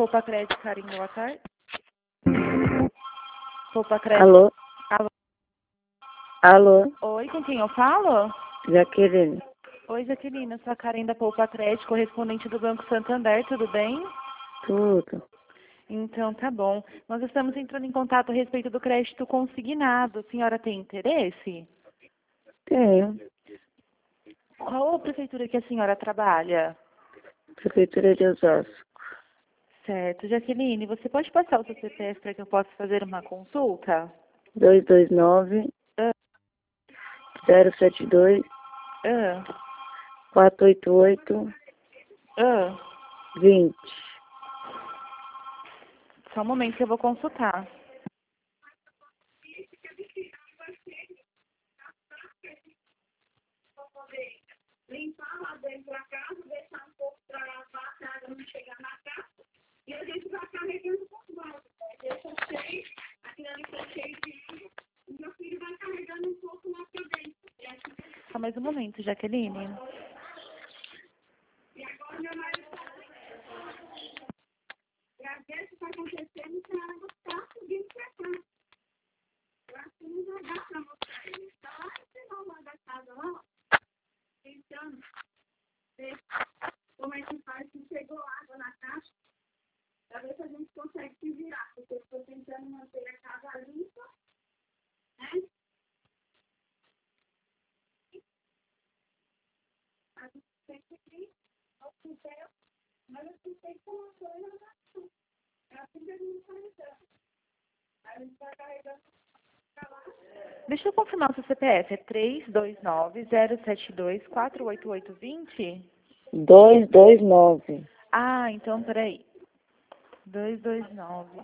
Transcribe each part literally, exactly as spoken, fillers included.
Poupa Crédito, Karim, boa tarde. Poupa Crédito. Alô? Alô? Alô? Oi, com quem eu falo? Jaqueline. Oi, Jaqueline, eu sou a Karen da Poupa Crédito, correspondente do Banco Santander, tudo bem? Tudo. Então, tá bom. Nós estamos entrando em contato a respeito do crédito consignado. A senhora tem interesse? Tenho. Qual a prefeitura que a senhora trabalha? Prefeitura de Osasco. Certo. Jaqueline, você pode passar o seu C P F para que eu possa fazer uma consulta? dois dois nove, Ah, zero sete dois, ah, quatro oito oito, ah. vinte. Só um momento que eu vou consultar. Limpar lá dentro da casa, deixar um pouco para a água não chegar na casa. E a gente vai carregando por baixo. Deixa cheio, aquilo ali está cheio de água. E meu filho vai carregando um pouco lá para dentro. E, assim, Só mais um momento, Jaqueline. e agora meu marido está. E às vezes está acontecendo que a água está subindo para cá. Eu acho que não vai dar para mostrar ele. Está lá no final lá da casa, lá, ó. Tentando ver como é que faz, se chegou água na caixa, para ver se a gente consegue se virar, porque eu estou tentando manter a casa limpa, né? A gente tem que ir ao papel, mas a gente tem que uma coisa na ação. É assim que a gente está entrando. A gente vai carregando para lá. Deixa eu confirmar o seu C P F. É três dois nove, zero sete dois, quatro oito oito, vinte? dois dois nove. Ah, então peraí. dois dois nove.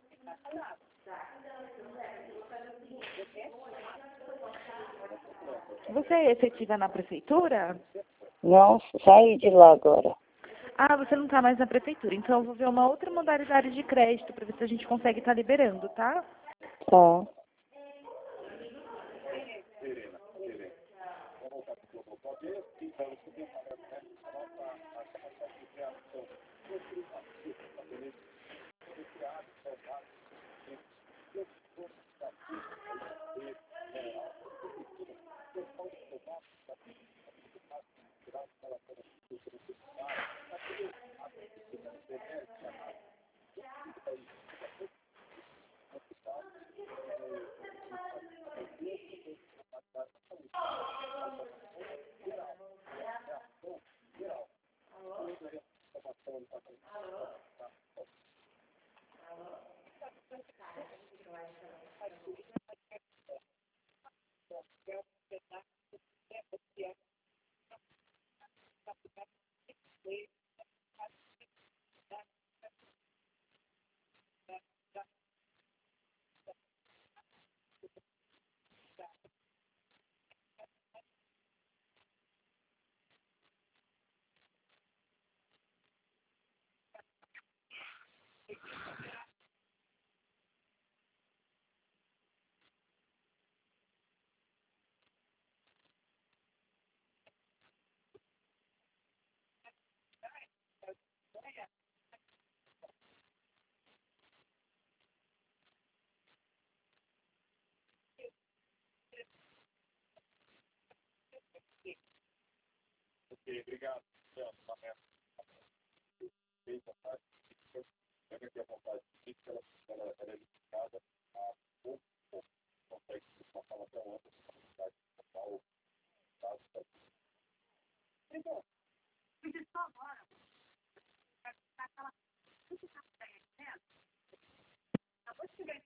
Você é efetiva na prefeitura? Não, saí de lá agora. Ah, você não está mais na prefeitura. Então eu vou ver uma outra modalidade de crédito para ver se a gente consegue estar liberando, tá? Tá. Ok, obrigado. Fica à vontade. Fica à vontade.